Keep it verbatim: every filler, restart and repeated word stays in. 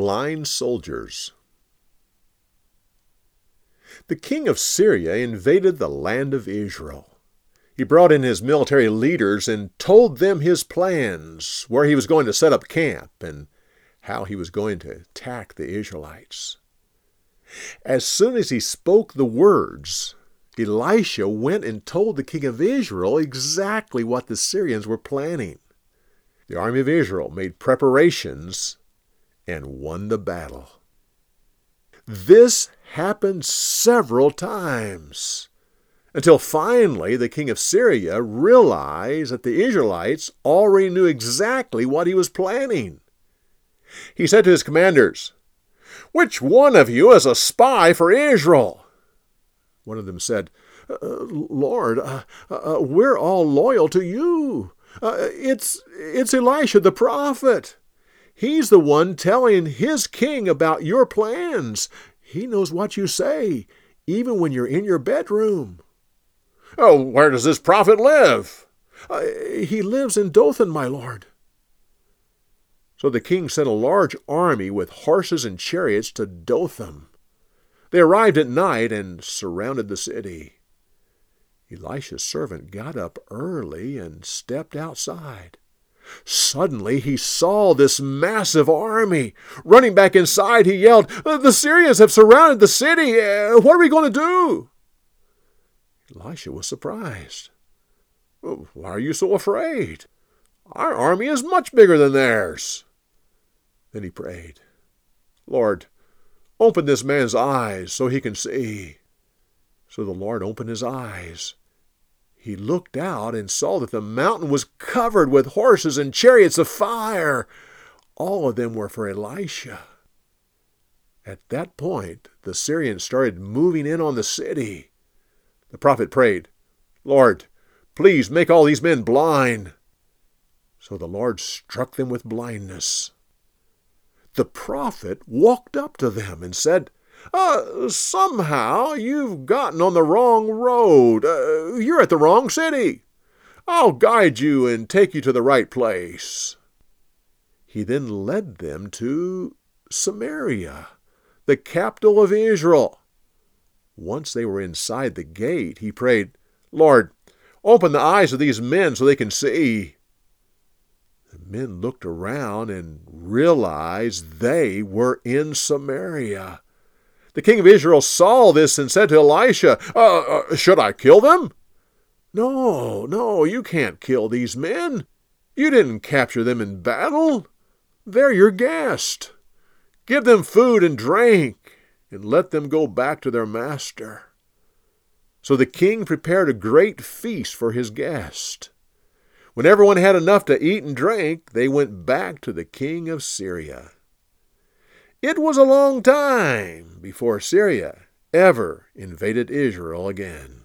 Blind soldiers. The king of Syria invaded the land of Israel. He brought in his military leaders and told them his plans, where he was going to set up camp and how he was going to attack the Israelites. As soon as he spoke the words, Elisha went and told the king of Israel exactly what the Syrians were planning. The army of Israel made preparations and won the battle. This happened several times, until finally the king of Syria realized that the Israelites already knew exactly what he was planning. He said to his commanders, "Which one of you is a spy for Israel?" One of them said, uh, "Lord, uh, uh, we're all loyal to you. Uh, it's, it's Elisha the prophet. He's the one telling his king about your plans. He knows what you say, even when you're in your bedroom." "Oh, where does this prophet live?" Uh, he lives in Dothan, my lord." So the king sent a large army with horses and chariots to Dothan. They arrived at night and surrounded the city. Elisha's servant got up early and stepped outside. Suddenly he saw this massive army. Running back inside, he yelled, "The Syrians have surrounded the city. What are we going to do?" Elisha was surprised. "Why are you so afraid? Our army is much bigger than theirs." Then he prayed, "Lord, open this man's eyes so he can see." So the Lord opened his eyes. He looked out and saw that the mountain was covered with horses and chariots of fire. All of them were for Elisha. At that point, the Syrians started moving in on the city. The prophet prayed, "Lord, please make all these men blind." So the Lord struck them with blindness. The prophet walked up to them and said, Uh, somehow you've gotten on the wrong road. Uh, you're at the wrong city. I'll guide you and take you to the right place." He then led them to Samaria, the capital of Israel. Once they were inside the gate, he prayed, "Lord, open the eyes of these men so they can see." The men looked around and realized they were in Samaria. The king of Israel saw this and said to Elisha, uh, uh, should I kill them?" No, no, you can't kill these men. You didn't capture them in battle. They're your guest. Give them food and drink, and let them go back to their master." So the king prepared a great feast for his guest. When everyone had enough to eat and drink, they went back to the king of Syria. It was a long time before Syria ever invaded Israel again.